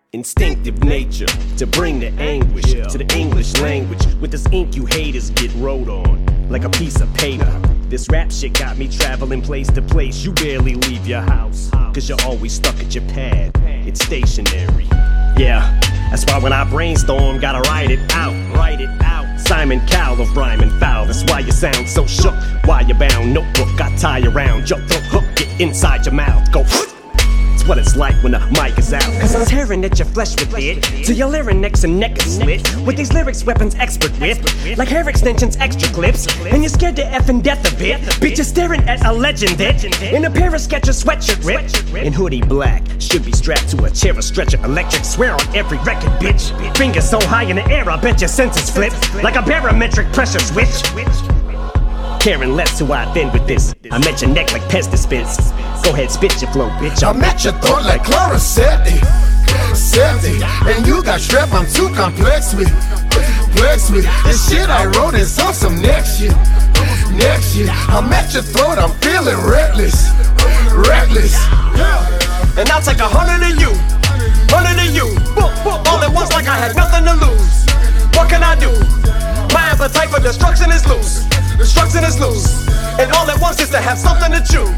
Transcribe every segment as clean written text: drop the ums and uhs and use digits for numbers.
Instinctive nature to bring the anguish to the English language. With this ink you haters get wrote on like a piece of paper. This rap shit got me traveling place to place. You barely leave your house, cause you're always stuck at your pad. It's stationary. Yeah, that's why when I brainstorm, gotta write it out. Simon Cowell of Rhyme and Foul. That's why you sound so shook. Why you bound notebook I tie around your throat, hook it inside your mouth. Go. It's what it's like when the mic is out. Cause I'm tearing at your flesh with it, till your larynx and neck is slit. With these lyrics weapons expert with, like hair extensions, extra clips. And you're scared to effing death a bit. Bitch, you're staring at a legend in a pair of Skechers sweatshirt ripped in hoodie black. Should be strapped to a chair or stretcher electric. Swear on every record, bitch. Fingers so high in the air, I bet your senses flip like a barometric pressure switch. Caring less who I offend with this. I'm at your neck like pest dispense. Go ahead, spit your flow, bitch. I'm at your throat like Chlorosetti. And you got strep, I'm too complex with. This shit I wrote is on some next shit. I'm at your throat, I'm feeling reckless. And I'll take 100 of you. All at once like I had nothing to lose. What can I do? My appetite for destruction is loose. And all at once is to have something to chew.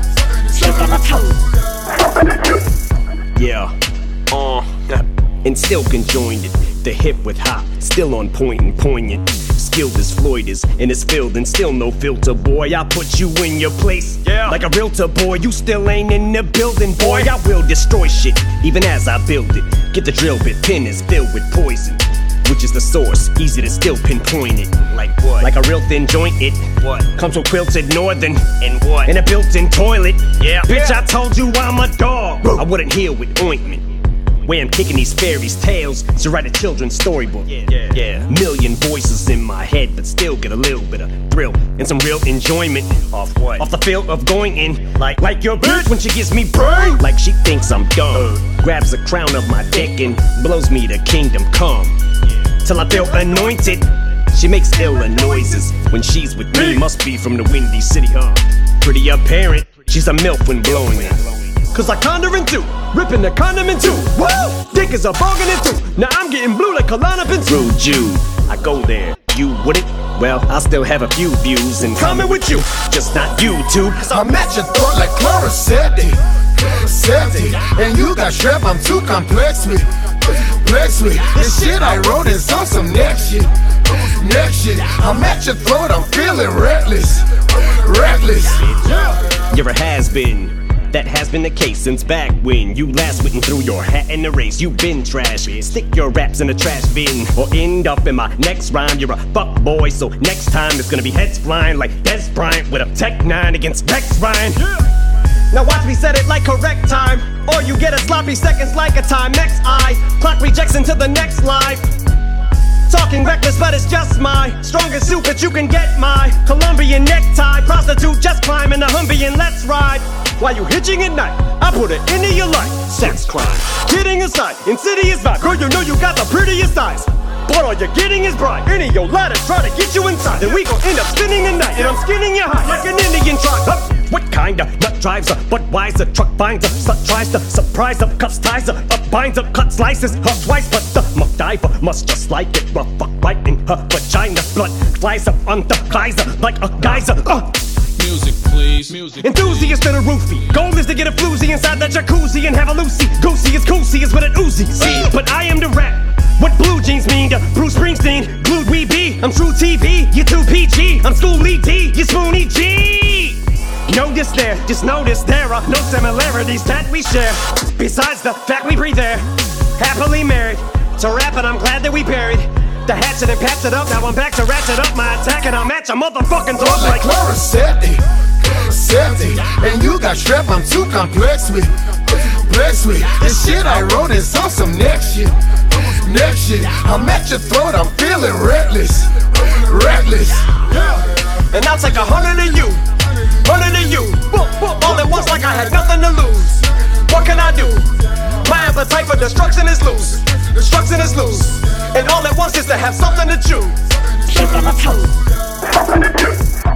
Yeah, and still conjoined it. The hip with hop, still on point and poignant. Skilled as Floyd is, and it's filled and still no filter, boy. I put you in your place, like a realtor, boy. You still ain't in the building, boy. I will destroy shit, even as I build it. Get the drill bit, pen is filled with poison, which is the source, easy to still pinpoint it. Like what? Like a real thin joint, it comes from Quilted Northern. And what? In a built-in toilet. Yeah. Bitch, I told you I'm a dog. I wouldn't heal with ointment. Way I'm kicking these fairies' tales to write a children's storybook. Yeah. Million voices in my head, but still get a little bit of thrill and some real enjoyment. Off what? Off the feel of going in. Like your bitch when she gives me brain. Like she thinks I'm dumb. Grabs the crown of my dick and blows me to kingdom come. Till I feel anointed. She makes iller noises when she's with me. Must be from the Windy City, huh? Pretty apparent, she's a MILF when blowing it. Cause I condor in two, ripping the condom in two. Woo! Dick is a bargain in two. Now I'm getting blue like Klonopin. Rude Jew, I go there, you wouldn't? Well, I'll still have a few views in common with you, just not YouTube. I'm at your throat like Chlorosetti. And you got strep, I'm too complex with. This shit I wrote is on some next shit. I'm at your throat, I'm feeling reckless. You're a has-been. That has been the case since back when you last went and threw your hat in the race. You've been trash. Stick your raps in the trash bin or end up in my next rhyme. You're a fuck boy, so next time it's gonna be heads flying like Des Bryant with a Tech 9 against Rex Ryan. Now watch me set it like correct time, or you get a sloppy seconds like a time. Next eye, clock rejects into the next life. Talking reckless, but it's just my strongest suit that you can get my Colombian necktie. Prostitute just climbing the Humvee and let's ride. While you hitching at night, I put it into your life. Sex crime, kidding aside, insidious vibe. Girl, you know you got the prettiest eyes, but all you're getting is bride. Any of your ladders try to get you inside, then we gon' end up spending the night. And I'm skinning you high like an Indian tribe. What kind of nut drives her? Budweiser truck finds her. Slut tries to surprise her, cuffs ties her up, binds her, cut slices her twice. But the MacGyver must just like it. Rough fuck right in her vagina. Blood flies up on the geyser like a geyser. Music, please. Music. Enthusiast and a roofie. Goal is to get a floozy inside that jacuzzi and have a Lucy. Goosey is coosey is what it oozy. See, but I am the rap. What blue jeans mean to Bruce Springsteen? Glued we be. I'm True TV. You too PG. I'm Schoolie D. You Spoonie G. Notice there, just notice there are no similarities that we share. Besides the fact we breathe air. Happily married. To rap it, I'm glad that we buried the hatchet and patched it up. Now I'm back to ratchet up my attack and I'll match a motherfucking throat like Chlorosetti. And you got strep, I'm too complex with. This shit I wrote is on some next shit. I'm at your throat, I'm feeling reckless. And I'll take 100 of you. All at once like I had nothing to lose. What can I do? My appetite for destruction is loose. And all at once is to have something to chew.